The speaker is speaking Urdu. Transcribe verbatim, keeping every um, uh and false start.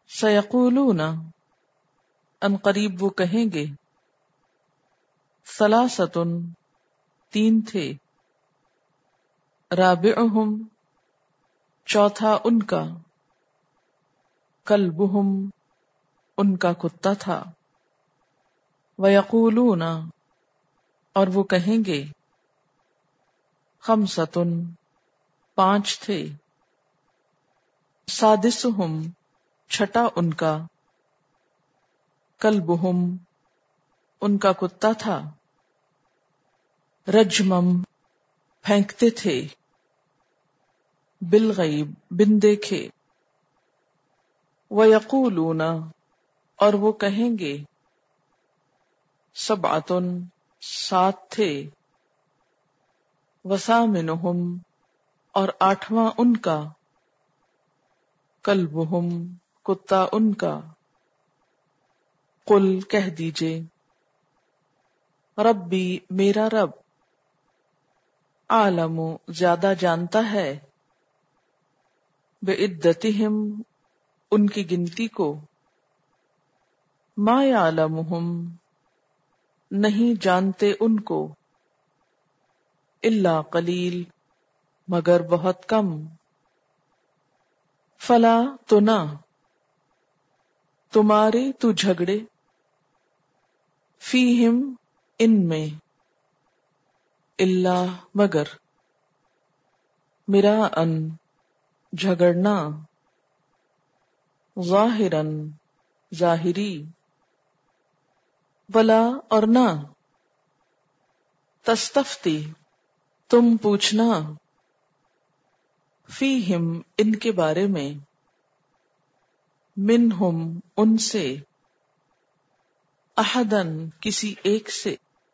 سیقولون ان قریب وہ کہیں گے، ثلاثۃ تین تھے، رابعہم چوتھا ان کا، کلبہم ان کا کتا تھا، ویقولون اور وہ کہیں گے، خمسۃ پانچ تھے، سادسہم چھٹا ان کا، کلبہم ان کا کتا تھا، رجمم پھینکتے تھے، بالغیب بن دیکھے، ویقولون اور وہ کہیں گے، سبعۃ سات تھے، وثامنہم اور آٹھواں ان کا، کلبہم کتا ان کا، قل کہہ دیجئے، ربی میرا رب، عالم زیادہ جانتا ہے، بعدتہم ان کی گنتی کو، ما یعلمہم نہیں جانتے ان کو، الا قلیل مگر بہت کم، فلا تو نہ تمہارے تو جھگڑے، فیہم ان میں، الا مگر، مراءً جھگڑنا، ظاہراً ظاہری، ولا اور نہ، تستفتی تم پوچھنا، فیہم ان کے بارے میں، منہم ان سے، احدن کسی ایک سے،